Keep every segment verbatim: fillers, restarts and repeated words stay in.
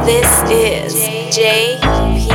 This is J P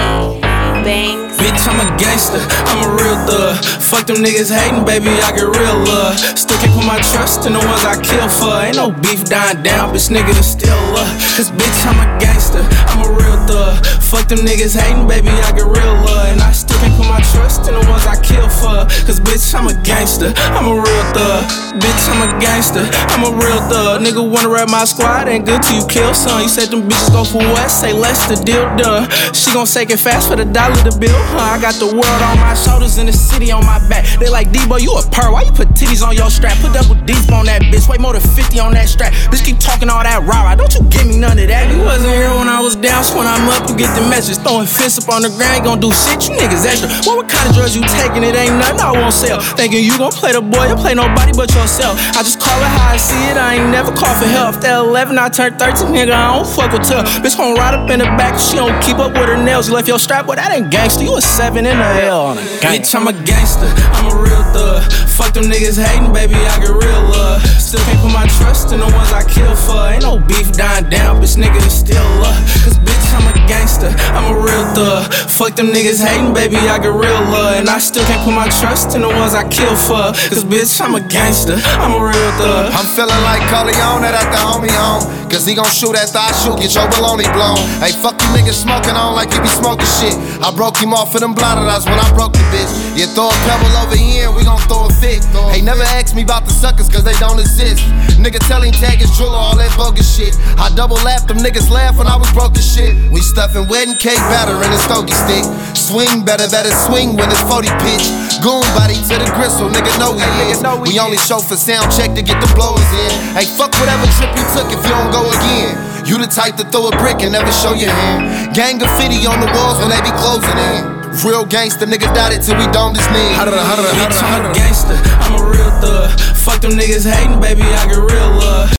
Banks. Bitch, I'm a gangster, I'm a real thug. Fuck them niggas hating, baby, I get real love. Still can't put my trust in the ones I kill for. Ain't no beef dying down, bitch, nigga, it's still love. Cause bitch, I'm a gangster, I'm a real thug. Fuck them niggas hating, baby, I get real love. And I still can't put my trust in the ones I kill for. Cause bitch, I'm a gangster, I'm a real thug. Bitch, I'm a gangster, I'm a real thug. Nigga wanna rap my squad, ain't good till you kill son. You said them bitches go for what? Say less, the deal done. She gon' take it fast for the dollar to bill, huh? I got the world on my shoulders and the city on my back. They like, D-boy, you a purr, why you put titties on your strap? Put double D's on that bitch, way more than fifty on that strap. Bitch keep talking all that rah-rah, don't you give me none of that. You wasn't here when I was down, so when I'm up, you get the message. Throwing fists up on the ground, ain't gon' do shit, you niggas extra. What, what kind of drugs you taking? It ain't nothing I won't sell. Thinking you gon' play the boy, you play nobody but yourself. I just call it how I see it, I ain't never call for help. After eleven, I turned thirteen, nigga, I don't fuck with her. Bitch gon' ride up in the back, she don't keep up with her nails. You left your strap, but that ain't gangster, you a seven in the hell on a gang. Bitch, I'm a gangster, I'm a real thug. Fuck them niggas hating, baby, I get real love. Still can't put my trust in the ones I kill for. Ain't no beef dying down, bitch, nigga, it's still love. Cause bitch, I'm a gangster, I'm a real thug. Fuck them niggas hating, baby, I get real love. And I still can't put my trust in the ones I kill for. Cause bitch, I'm a gangster, I'm a real thug. I'm feeling like Corleone that at the homie home. Cause he gon' shoot after I shoot, get your baloney blown. Hey, fuck you niggas smoking on like you be smoking shit. I broke him off for them blotted eyes when I broke the bitch. You throw a pebble over here and we gon' throw a fit. Hey, never ask me about the suckers cause they don't exist. Nigga tell him tag his driller, all that bogus shit. I double laughed, them niggas laugh when I was broke as shit. We stuffing wedding cake batter in a stogie stick. Swing better, better swing when it's forty pitch. Goon body to the gristle, nigga know we is. We only show for sound check to get the blowers in. Hey, fuck whatever trip you took if you don't go again. You the type to throw a brick and never show your hand. Gang graffiti on the walls when they be closing in. Real gangster, nigga died it till we don't his knee. Bitch, I'm a gangster, I'm a real thug. Fuck them niggas hating, baby, I get real love.